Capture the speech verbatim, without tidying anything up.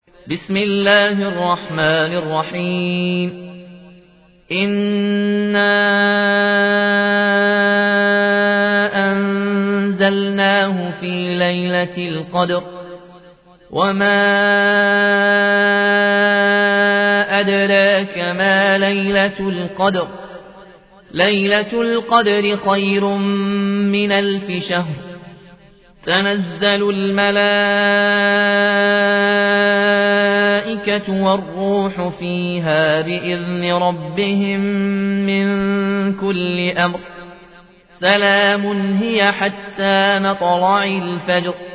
بسم الله الرحمن الرحيم إنا أنزلناه في ليلة القدر وما أدراك ما ليلة القدر ليلة القدر خير من ألف شهر تنزل الملائكة والروح فيها بإذن ربهم من كل أمر سلام هي حتى مطلع الفجر